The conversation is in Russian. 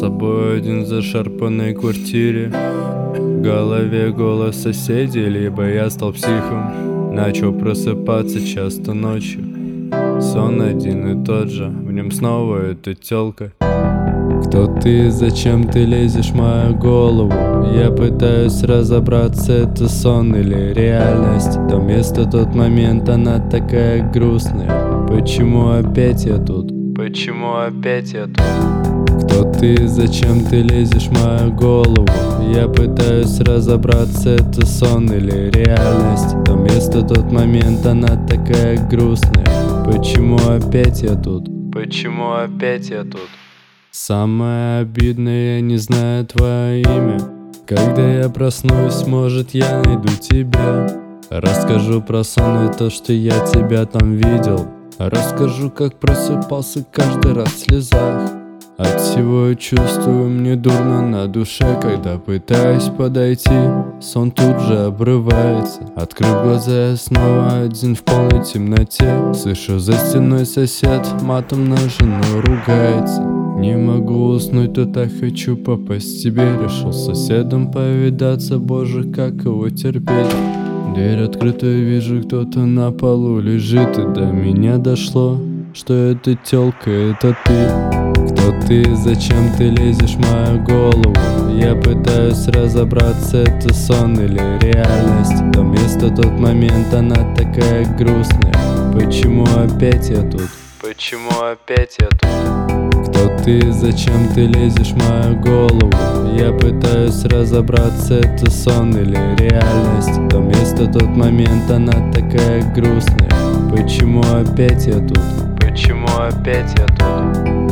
собой один в зашарпанной квартире. В голове голос соседей, либо я стал психом. Начал просыпаться часто ночью. Сон один и тот же, в нем снова эта тёлка. Кто ты, зачем ты лезешь в мою голову? Я пытаюсь разобраться, это сон или реальность. То место, тот момент, она такая грустная. Почему опять я тут? Почему опять я тут? Кто ты, зачем ты лезешь в мою голову? Я пытаюсь разобраться, это сон или реальность. То место, тот момент, она такая грустная. Почему опять я тут? Почему опять я тут? Самое обидное, я не знаю твое имя. Когда я проснусь, может, я найду тебя. Расскажу про сон и то, что я тебя там видел. Расскажу, как просыпался каждый раз в слезах. От всего я чувствую, мне дурно на душе. Когда пытаюсь подойти, сон тут же обрывается. Открыв глаза, я снова один в полной темноте. Слышу за стеной сосед матом на жену ругается. Не могу уснуть, то так хочу попасть к тебе. Решил с соседом повидаться, боже, как его терпеть. Дверь открыта, вижу, кто-то на полу лежит. И до меня дошло, что эта тёлка, это ты. Кто ты, зачем ты лезешь в мою голову? Я пытаюсь разобраться, это сон или реальность. То место, тот момент, она такая грустная. Почему опять я тут? Почему опять я тут? Кто ты, зачем ты лезешь в мою голову? Я пытаюсь разобраться, это сон или реальность. То место, тот момент, она такая грустная. Почему опять я тут? Почему опять я тут?